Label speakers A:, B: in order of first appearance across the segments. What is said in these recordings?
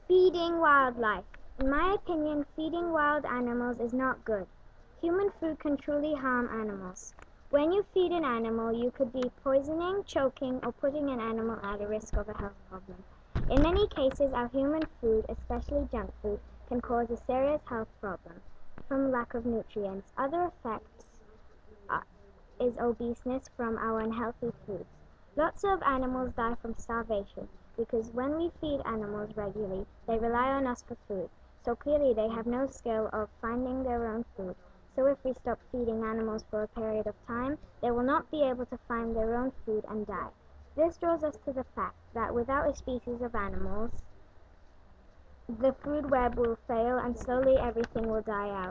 A: Feeding wildlife. In my opinion, feeding wild animals is not good. Human food can truly harm animals. When you feed an animal, you could be poisoning, choking, or putting an animal at a risk of a health problem. In many cases, our human food, especially junk food, can cause a serious health problem from lack of nutrients. Other effects uh, is obeseness from our unhealthy foods. Lots of animals die from starvation because when we feed animals regularly, they rely on us for food. So clearly they have no skill of finding their own food. So if we stop feeding animals for a period of time, they will not be able to find their own food and die. This draws us to the fact that without a species of animals, the food web will fail and slowly everything will die out.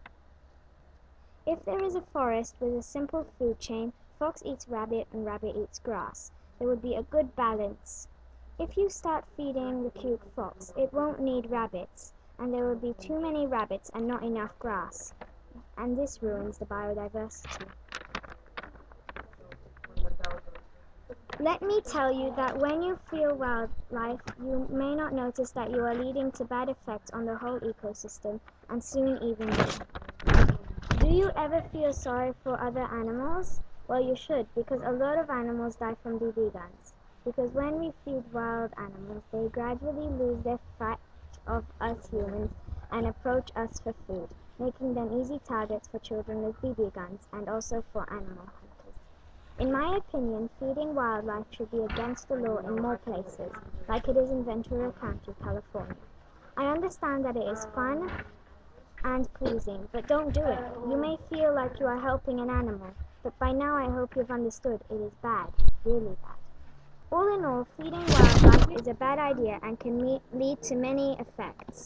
A: If there is a forest with a simple food chain, fox eats rabbit and rabbit eats grass, there would be a good balance. If you start feeding the cute fox, it won't need rabbits, and there will be too many rabbits and not enough grass, and this ruins the biodiversity. Let me tell you that when you feed wildlife, you may not notice that you are leading to bad effects on the whole ecosystem, and soon even you. Do you ever feel sorry for other animals? Well, you should, because a lot of animals die from BB guns. Because when we feed wild animals, they gradually lose their fright of us humans and approach us for food, making them easy targets for children with BB guns and also for animal hunters. In my opinion, feeding wildlife should be against the law in more places, like it is in Ventura County, California. I understand that it is fun and pleasing, but don't do it. You may feel like you are helping an animal, but by now I hope you've understood it is bad, really bad. All in all, feeding wildlife is a bad idea and can lead to many effects.